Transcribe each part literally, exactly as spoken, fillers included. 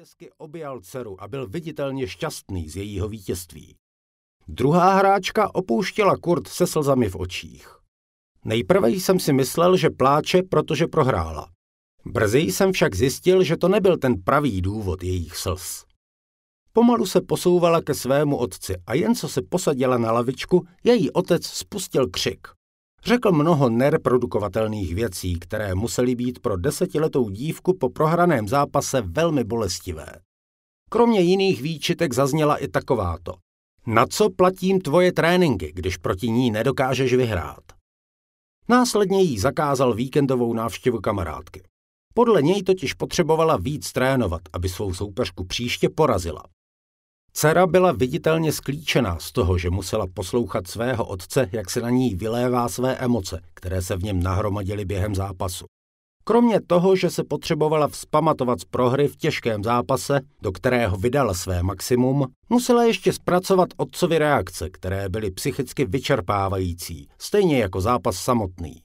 vítězsky objal dceru a byl viditelně šťastný z jejího vítězství. Druhá hráčka opouštěla kurt se slzami v očích. Nejprve jsem si myslel, že pláče, protože prohrála. Brzy jsem však zjistil, že to nebyl ten pravý důvod jejich slz. Pomalu se posouvala ke svému otci a jen co se posadila na lavičku, její otec spustil křik. Řekl mnoho nereprodukovatelných věcí, které musely být pro desetiletou dívku po prohraném zápase velmi bolestivé. Kromě jiných výčitek zazněla i takováto. Na co platím tvoje tréninky, když proti ní nedokážeš vyhrát? Následně jí zakázal víkendovou návštěvu kamarádky. Podle něj totiž potřebovala víc trénovat, aby svou soupeřku příště porazila. Dcera byla viditelně sklíčená z toho, že musela poslouchat svého otce, jak se na ní vylévá své emoce, které se v něm nahromadily během zápasu. Kromě toho, že se potřebovala vzpamatovat z prohry v těžkém zápase, do kterého vydala své maximum, musela ještě zpracovat otcovy reakce, které byly psychicky vyčerpávající, stejně jako zápas samotný.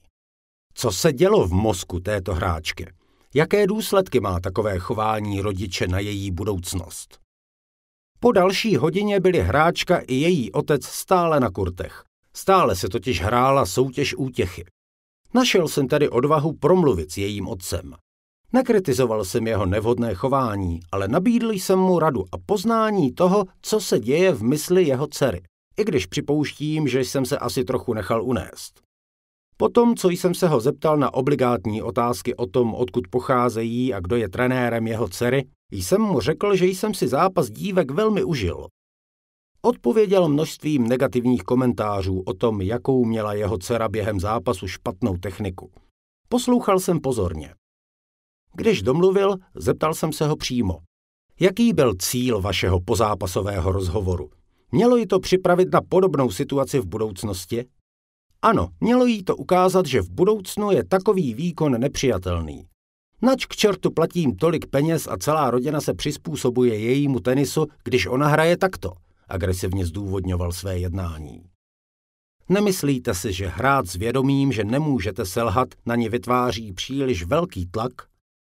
Co se dělo v mozku této hráčky? Jaké důsledky má takové chování rodiče na její budoucnost? Po další hodině byli hráčka i její otec stále na kurtech. Stále se totiž hrála soutěž útěchy. Našel jsem tedy odvahu promluvit s jejím otcem. Nekritizoval jsem jeho nevhodné chování, ale nabídl jsem mu radu a poznání toho, co se děje v mysli jeho dcery, i když připouštím, že jsem se asi trochu nechal unést. Potom, co jsem se ho zeptal na obligátní otázky o tom, odkud pocházejí a kdo je trenérem jeho dcery, jsem mu řekl, že jsem si zápas dívek velmi užil. Odpověděl množstvím negativních komentářů o tom, jakou měla jeho dcera během zápasu špatnou techniku. Poslouchal jsem pozorně. Když domluvil, zeptal jsem se ho přímo. Jaký byl cíl vašeho pozápasového rozhovoru? Mělo jí to připravit na podobnou situaci v budoucnosti? Ano, mělo jí to ukázat, že v budoucnu je takový výkon nepřijatelný. Nač k čertu platím tolik peněz a celá rodina se přizpůsobuje jejímu tenisu, když ona hraje takto, agresivně zdůvodňoval své jednání. Nemyslíte si, že hrát s vědomím, že nemůžete selhat, na ně vytváří příliš velký tlak?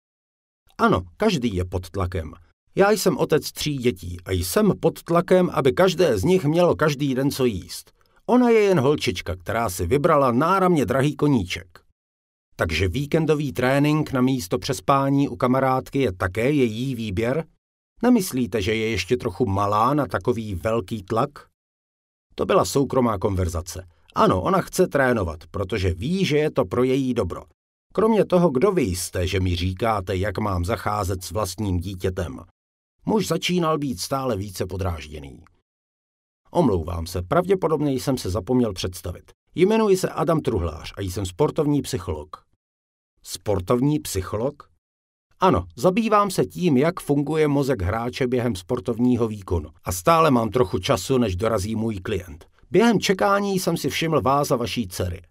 Ano, každý je pod tlakem. Já jsem otec tří dětí a jsem pod tlakem, aby každé z nich mělo každý den co jíst. Ona je jen holčička, která si vybrala náramně drahý koníček. Takže víkendový trénink na místo přespání u kamarádky je také její výběr? Nemyslíte, že je ještě trochu malá na takový velký tlak? To byla soukromá konverzace. Ano, ona chce trénovat, protože ví, že je to pro její dobro. Kromě toho, kdo vy jste, že mi říkáte, jak mám zacházet s vlastním dítětem? Muž začínal být stále více podrážděný. Omlouvám se, pravděpodobně jsem se zapomněl představit. Jmenuji se Adam Truhlář a jsem sportovní psycholog. Sportovní psycholog? Ano, zabývám se tím, jak funguje mozek hráče během sportovního výkonu a stále mám trochu času, než dorazí můj klient. Během čekání jsem si všiml vás a vaší dcery.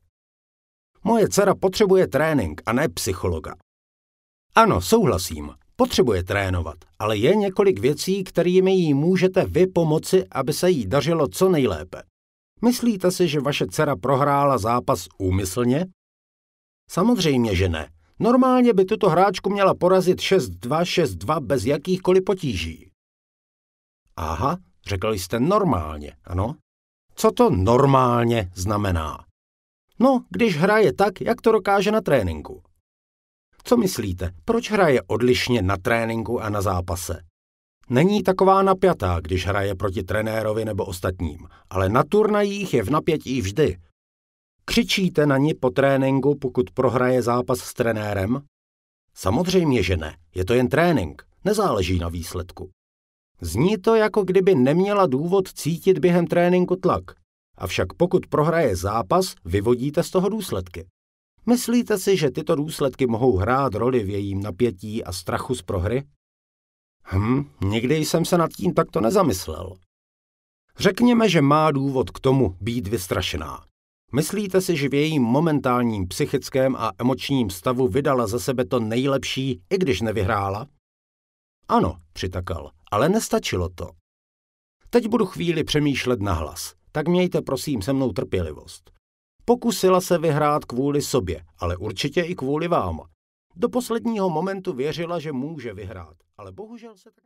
Moje dcera potřebuje trénink a ne psychologa. Ano, souhlasím, potřebuje trénovat, ale je několik věcí, kterými jí můžete vy pomoci, aby se jí dařilo co nejlépe. Myslíte si, že vaše dcera prohrála zápas úmyslně? Samozřejmě, že ne. Normálně by tuto hráčku měla porazit šest dva, šest dva bez jakýchkoliv potíží. Aha, řekl jste normálně, ano? Co to normálně znamená? No, když hraje tak, jak to dokáže na tréninku. Co myslíte, proč hraje odlišně na tréninku a na zápase? Není taková napjatá, když hraje proti trenérovi nebo ostatním, ale na turnajích je v napětí vždy. Křičíte na ni po tréninku, pokud prohraje zápas s trenérem? Samozřejmě, že ne. Je to jen trénink. Nezáleží na výsledku. Zní to, jako kdyby neměla důvod cítit během tréninku tlak. Avšak pokud prohraje zápas, vyvodíte z toho důsledky. Myslíte si, že tyto důsledky mohou hrát roli v jejím napětí a strachu z prohry? Hm, nikdy jsem se nad tím takto nezamyslel. Řekněme, že má důvod k tomu být vystrašená. Myslíte si, že v jejím momentálním psychickém a emočním stavu vydala za sebe to nejlepší, i když nevyhrála? Ano, přitakal, ale nestačilo to. Teď budu chvíli přemýšlet nahlas, tak mějte prosím se mnou trpělivost. Pokusila se vyhrát kvůli sobě, ale určitě i kvůli vám. Do posledního momentu věřila, že může vyhrát, ale bohužel se tak